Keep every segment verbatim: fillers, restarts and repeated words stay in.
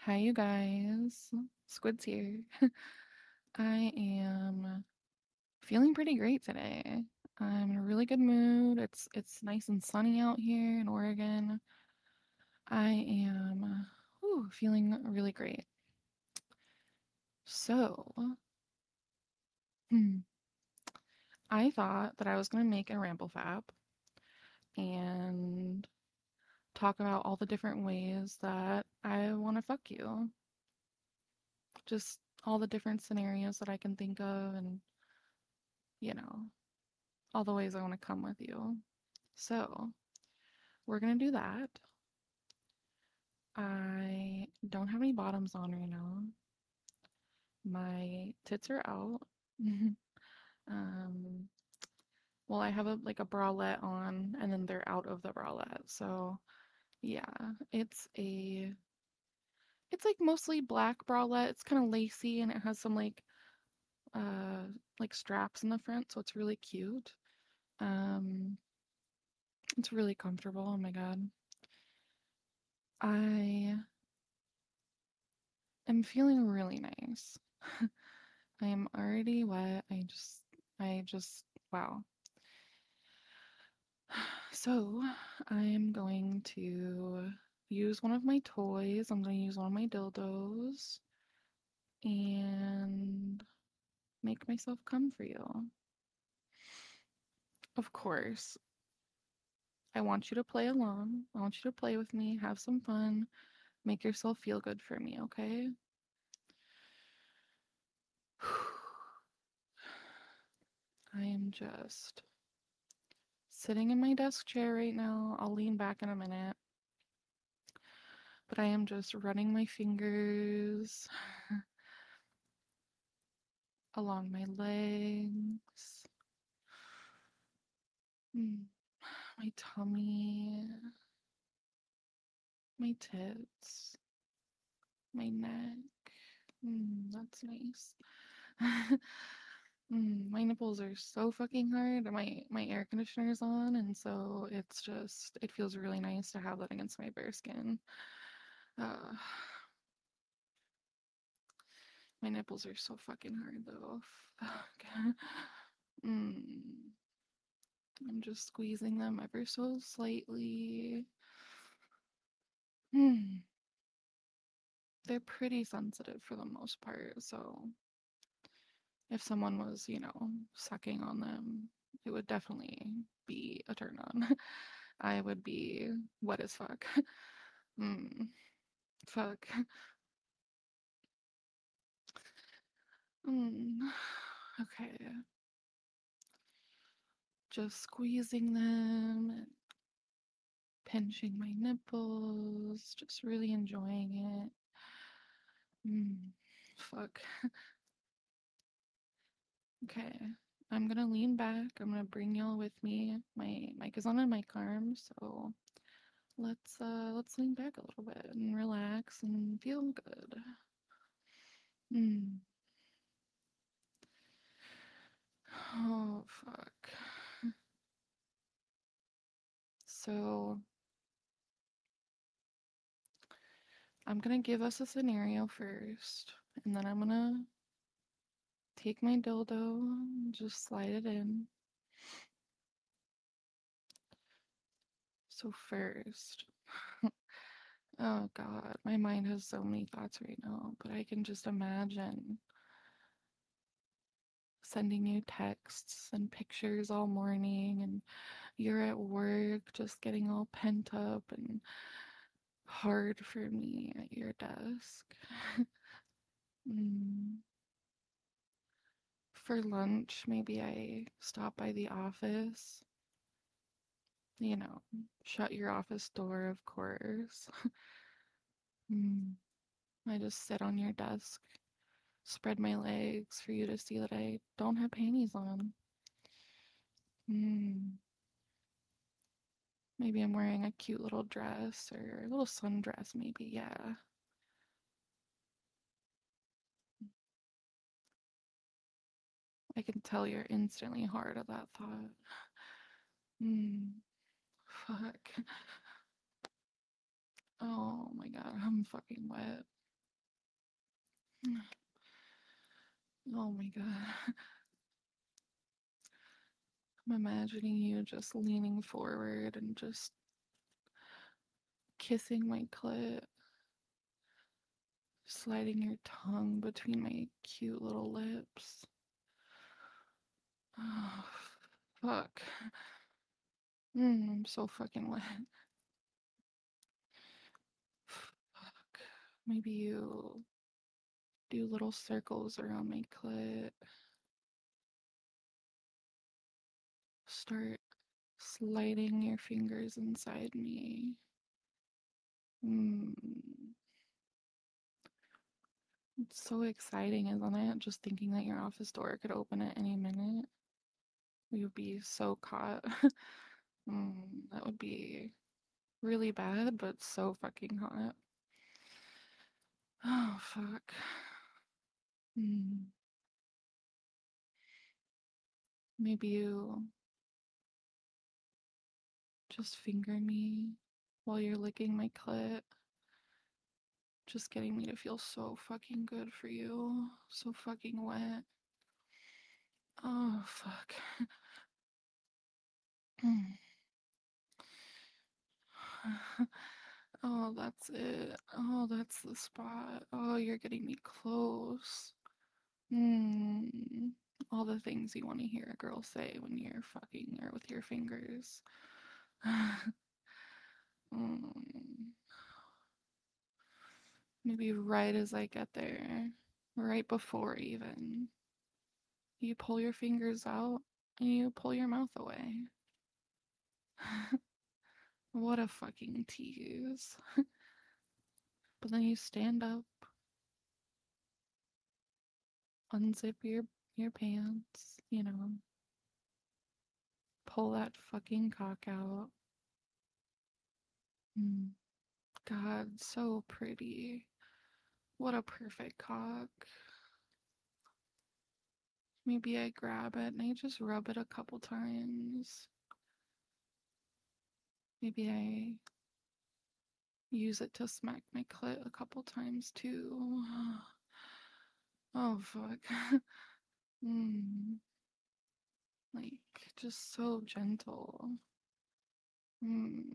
Hi, you guys. Squid's here. I am feeling pretty great today. I'm in a really good mood. It's it's nice and sunny out here in Oregon. I am whew, feeling really great. So, hmm, I thought that I was gonna make a ramble fab and talk about all the different ways that I want to fuck you. Just all the different scenarios that I can think of, and you know, all the ways I want to come with you. So, we're gonna do that. I don't have any bottoms on right now. My tits are out. um, well, I have a like a bralette on, and then they're out of the bralette. So, yeah, it's a it's like mostly black bralette. It's kind of lacy, and it has some like uh like straps in the front, so it's really cute. Um, it's really comfortable. Oh my God. I am feeling really nice. I am already wet. I just, I just, wow. So I'm going to use one of my toys. I'm going to use one of my dildos and make myself come for you. Of course, I want you to play along. I want you to play with me, have some fun, make yourself feel good for me, okay? I am just sitting in my desk chair right now. I'll lean back in a minute. But I am just running my fingers along my legs, mm, my tummy, my tits, my neck. Mm, that's nice. Mm, my nipples are so fucking hard. My my air conditioner is on, and so it's just it feels really nice to have that against my bare skin. Uh, my nipples are so fucking hard though. Fuck. Mm. I'm just squeezing them ever so slightly. Hmm. They're pretty sensitive for the most part, so if someone was, you know, sucking on them, it would definitely be a turn on. I would be wet as fuck. Mm, fuck. Mm. Okay. Just squeezing them and pinching my nipples, just really enjoying it. Mm. Fuck. Okay, I'm gonna lean back. I'm gonna bring y'all with me. My mic is on a mic arm, so let's uh let's lean back a little bit and relax and feel good. Hmm. Oh fuck. So I'm gonna give us a scenario first, and then I'm gonna take my dildo and just slide it in. So first, oh god, my mind has so many thoughts right now, but I can just imagine sending you texts and pictures all morning, and you're at work just getting all pent up and hard for me at your desk. mm. For lunch, maybe I stop by the office, you know, shut your office door, of course. mm. I just sit on your desk, spread my legs for you to see that I don't have panties on. Mm. Maybe I'm wearing a cute little dress or a little sundress, maybe, yeah. I can tell you're instantly hard at that thought. Hmm, fuck. Oh my god, I'm fucking wet. Oh my god. I'm imagining you just leaning forward and just kissing my clit, sliding your tongue between my cute little lips. Oh, fuck. Mm, I'm so fucking wet. Fuck. Maybe you do little circles around my clit. Start sliding your fingers inside me. Mm. It's so exciting, isn't it? Just thinking that your office door could open at any minute. We would be so caught. mm, that would be really bad, but so fucking hot. Oh, fuck. Mm. Maybe you just finger me while you're licking my clit. Just getting me to feel so fucking good for you. So fucking wet. Oh, fuck. Oh, that's it. Oh, that's the spot. Oh, you're getting me close. Hmm. All the things you want to hear a girl say when you're fucking her with your fingers. Mm. Maybe right as I get there, right before even, you pull your fingers out and you pull your mouth away. What a fucking tease. But then you stand up, unzip your your pants, you know, pull that fucking cock out. Mm. God, so pretty. What a perfect cock. Maybe I grab it and I just rub it a couple times. Maybe I use it to smack my clit a couple times too. Oh, fuck. mm. Like, just so gentle. Mm.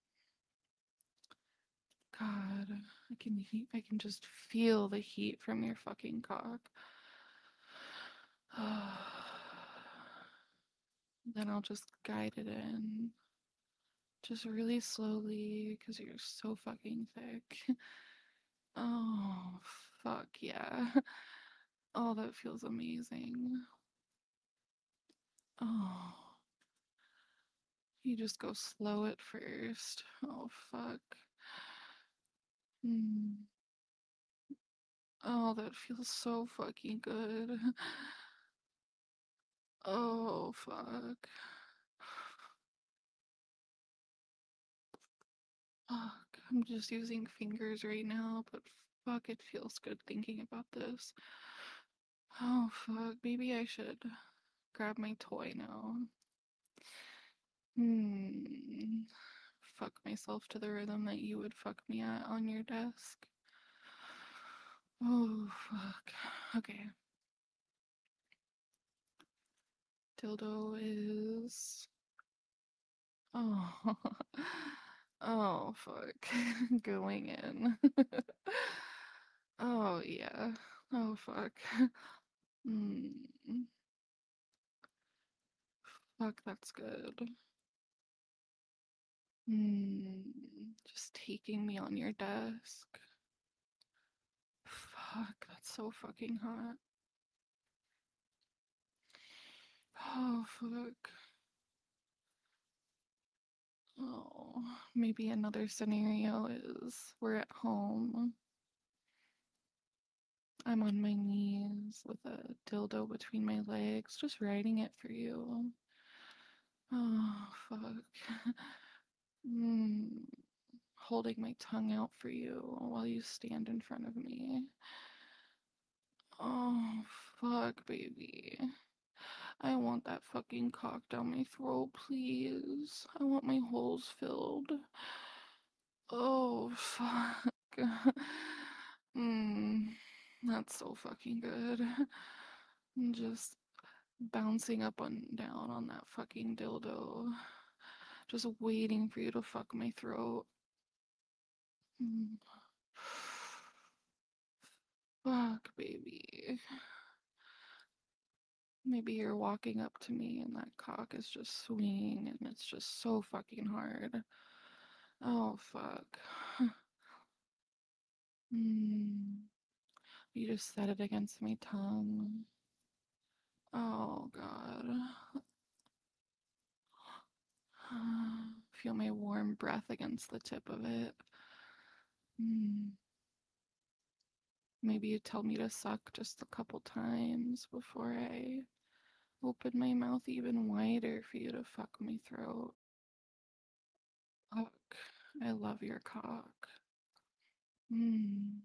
God, I can heat, I can just feel the heat from your fucking cock. Then I'll just guide it in. Just really slowly, because you're so fucking thick. Oh, fuck yeah. Oh, that feels amazing. Oh, you just go slow at first. Oh, fuck. Mm. Oh, that feels so fucking good. Oh, fuck. Fuck. I'm just using fingers right now, but fuck, it feels good thinking about this. Oh, fuck. Maybe I should grab my toy now. Hmm. Fuck myself to the rhythm that you would fuck me at on your desk. Oh, fuck. Okay. Dildo is. Oh. Oh, fuck. Going in. Oh, yeah. Oh, fuck. Mm. Fuck, that's good. Mm. Just taking me on your desk. Fuck, that's so fucking hot. Oh, fuck. Oh, maybe another scenario is we're at home. I'm on my knees with a dildo between my legs, just riding it for you. Oh, fuck. mm. Holding my tongue out for you while you stand in front of me. Oh, fuck, baby. I want that fucking cock down my throat, please. I want my holes filled. Oh, fuck. mm. That's so fucking good. Just bouncing up and down on that fucking dildo. Just waiting for you to fuck my throat. Mm. Fuck, baby. Maybe you're walking up to me and that cock is just swinging and it's just so fucking hard. Oh, fuck. Mm. You just set it against my tongue. Oh, God. Feel my warm breath against the tip of it. Mm. Maybe you tell me to suck just a couple times before I open my mouth even wider for you to fuck my throat. Fuck. I love your cock. Mm.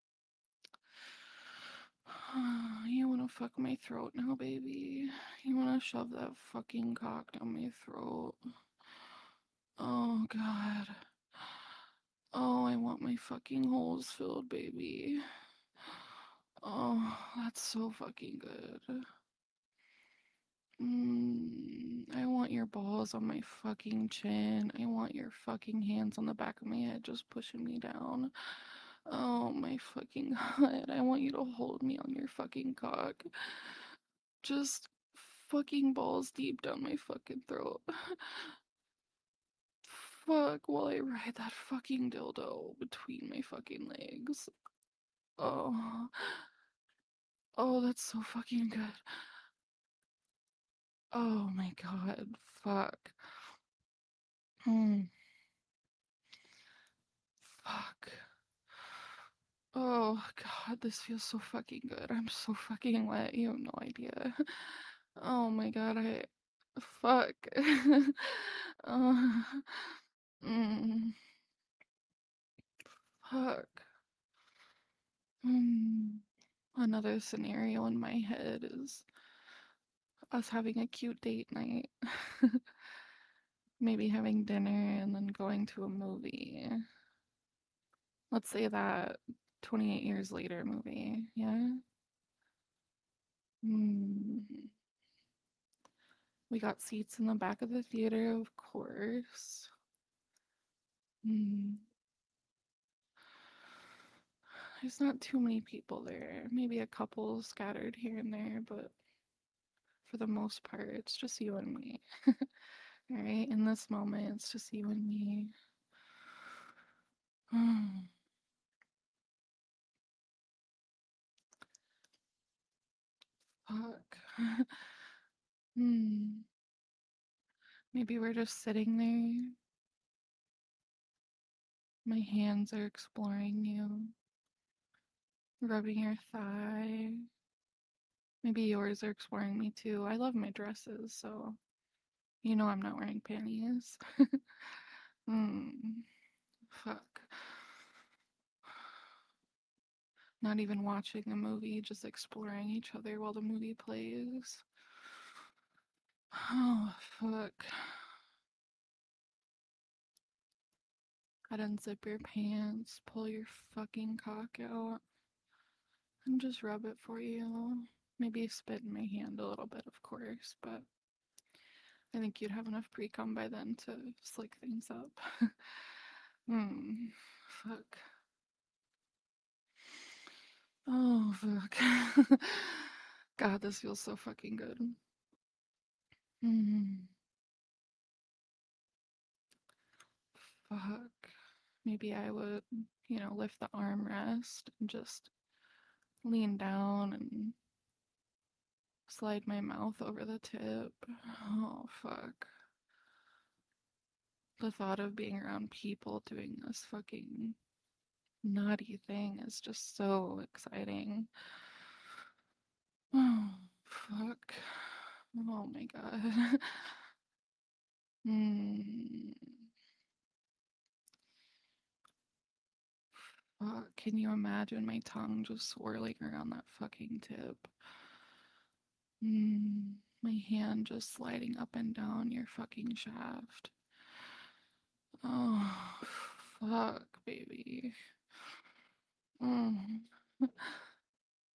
You wanna fuck my throat now, baby? You wanna shove that fucking cock down my throat? Oh, God. Oh, I want my fucking holes filled, baby. Oh, that's so fucking good. Mm, I want your balls on my fucking chin. I want your fucking hands on the back of my head just pushing me down. Oh my fucking god. I want you to hold me on your fucking cock. Just fucking balls deep down my fucking throat. Fuck while I ride that fucking dildo between my fucking legs. Oh. Oh, that's so fucking good. Oh my god. Fuck. Hmm. Fuck. Oh god, this feels so fucking good. I'm so fucking wet. You have no idea. Oh my god, I fuck. uh, mm, fuck. Mm. Another scenario in my head is us having a cute date night. Maybe having dinner and then going to a movie. Let's say that twenty-eight years later movie. Yeah? Mm. We got seats in the back of the theater, of course. Mm. There's not too many people there. Maybe a couple scattered here and there, but for the most part, it's just you and me. All right, in this moment, it's just you and me. Mm. Fuck. Hmm. Maybe we're just sitting there. My hands are exploring you, rubbing your thigh. Maybe yours are exploring me too. I love my dresses, so you know I'm not wearing panties. Hmm. Fuck. Not even watching a movie, just exploring each other while the movie plays. Oh, fuck. Gotta unzip your pants, pull your fucking cock out, and just rub it for you. Maybe spit in my hand a little bit, of course, but I think you'd have enough pre-cum by then to slick things up. Hmm. Fuck. Oh, fuck. God, this feels so fucking good. Hmm. Fuck. Maybe I would, you know, lift the armrest and just lean down and slide my mouth over the tip. Oh, fuck. The thought of being around people doing this fucking naughty thing is just so exciting. Oh, fuck. Oh my god. Hmm. Fuck. Can you imagine my tongue just swirling around that fucking tip? Hmm. My hand just sliding up and down your fucking shaft. Oh, fuck, baby. Mm.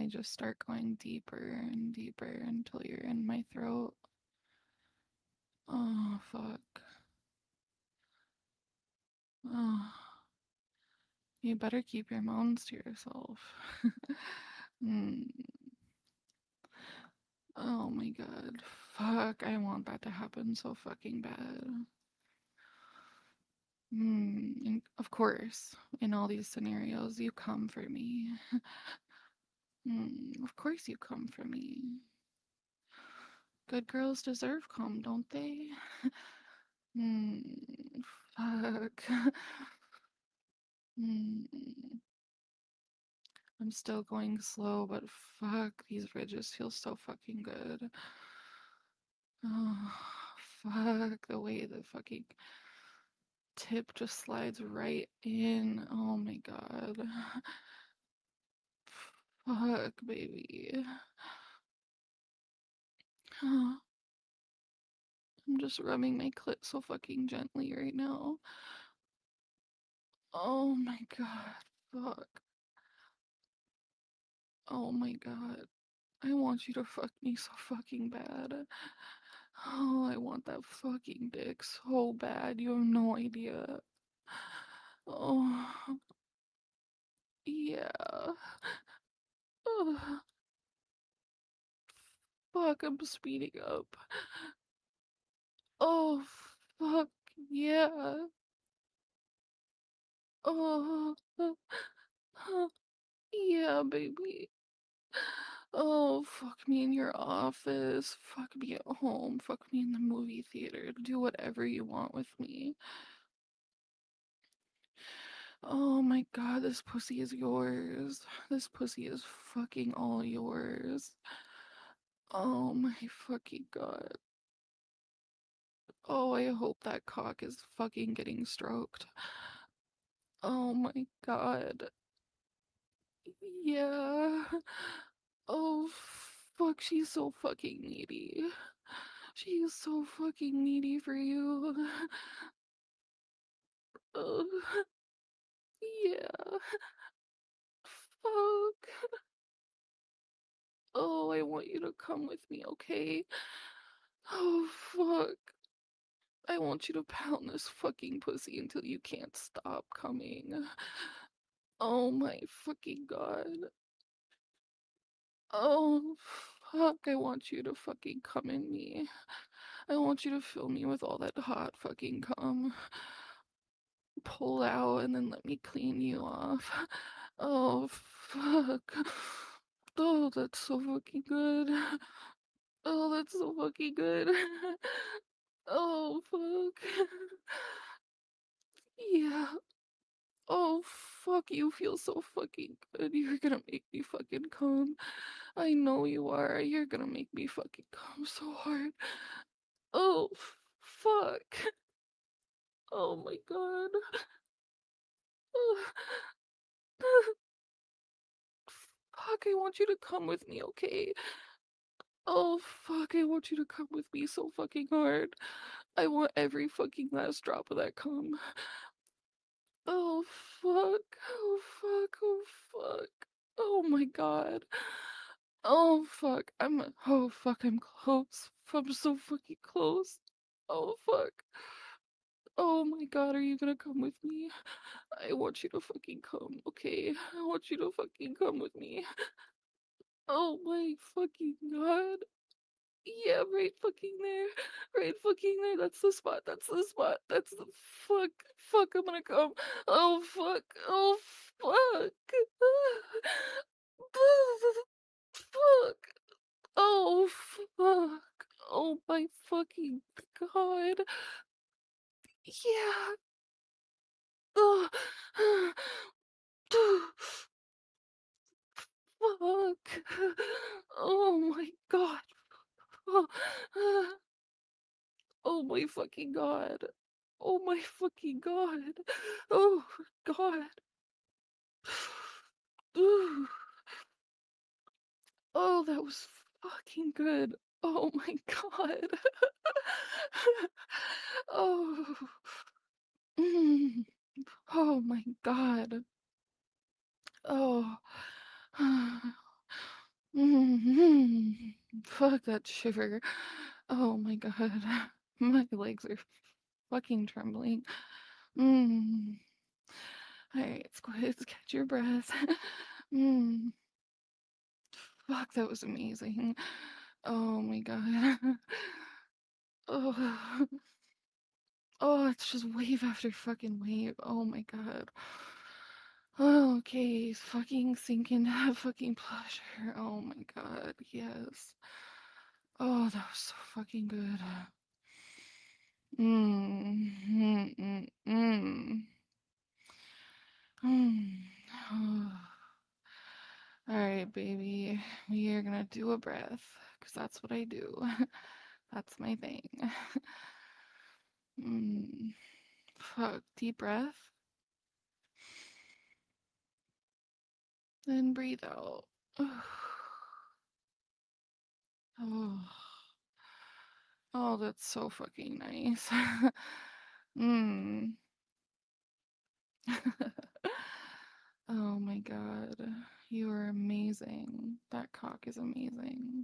just start going deeper and deeper until you're in my throat. Oh, fuck. Oh, you better keep your moans to yourself. mm. Oh my god. Fuck, I want that to happen so fucking bad. Mm. And of course, in all these scenarios, you come for me. mm. Of course, you come for me. Good girls deserve cum, don't they? mm. Fuck. mm. I'm still going slow, but fuck, these ridges feel so fucking good. Oh, fuck, the way the fucking tip just slides right in. Oh my god. Fuck, baby. I'm just rubbing my clit so fucking gently right now. Oh my god. Fuck. Oh my god. I want you to fuck me so fucking bad. Oh, I want that fucking dick so bad. You have no idea. Oh, yeah. Oh, fuck, I'm speeding up. Oh, fuck, yeah. Oh, yeah, baby. Oh, fuck me in your office. Fuck me at home. Fuck me in the movie theater. Do whatever you want with me. Oh my god, this pussy is yours. This pussy is fucking all yours. Oh my fucking god. Oh, I hope that cock is fucking getting stroked. Oh my god. Yeah. Oh, fuck, she's so fucking needy. She is so fucking needy for you. Oh, yeah. Fuck. Oh, I want you to come with me, okay? Oh, fuck. I want you to pound this fucking pussy until you can't stop coming. Oh my fucking god. Oh, fuck. I want you to fucking come in me. I want you to fill me with all that hot fucking cum. Pull out and then let me clean you off. Oh, fuck. Oh, that's so fucking good. Oh, that's so fucking good. Oh, fuck. Yeah. Oh, fuck, you feel so fucking good. You're gonna make me fucking come. I know you are. You're gonna make me fucking come so hard. Oh, fuck. Oh my god. Fuck, I want you to come with me, okay? Oh, fuck, I want you to come with me so fucking hard. I want every fucking last drop of that cum. Oh, fuck. Oh, fuck. Oh, fuck. Oh my god. Oh, fuck. I'm. Oh, fuck, I'm close. I'm so fucking close. Oh, fuck. Oh my god, are you gonna come with me? I want you to fucking come, okay? I want you to fucking come with me. Oh my fucking god. Yeah, right fucking there. Right fucking there. That's the spot. That's the spot. That's the fuck. Fuck, I'm gonna come. Oh fuck. Oh fuck. Fuck. Oh fuck. Oh my fucking god. Yeah. Ugh. Fuck. Oh my god. Oh my fucking god. Oh my fucking god. Oh god. Ooh. Oh, that was fucking good. Oh my god. Oh. Mm. Oh my god. Oh. Fuck that shiver. Oh my god. My legs are fucking trembling. Mm. Alright, Squids, catch your breath. Mm. Fuck, that was amazing. Oh my god. Oh. Oh, it's just wave after fucking wave. Oh my god. Oh, okay, fucking sink into that fucking pleasure. Oh my god, yes. Oh, that was so fucking good. Mm, mm, mm, mm. Mm. All right, baby. We are gonna do a breath, because that's what I do. That's my thing. Mm. Fuck. Deep breath. Then breathe out. Oh. Oh, that's so fucking nice. Mm. Oh my god. You are amazing. That cock is amazing.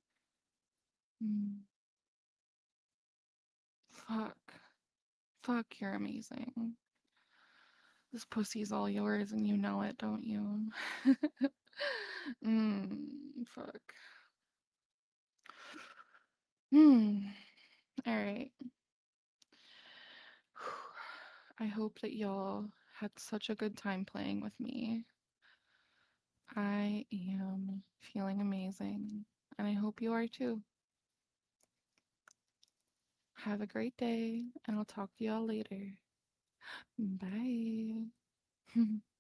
Mm. Fuck. Fuck, you're amazing. This pussy's all yours and you know it, don't you? mm, fuck. Hmm. All right. I hope that y'all had such a good time playing with me. I am feeling amazing, and I hope you are too. Have a great day, and I'll talk to y'all later. Bye.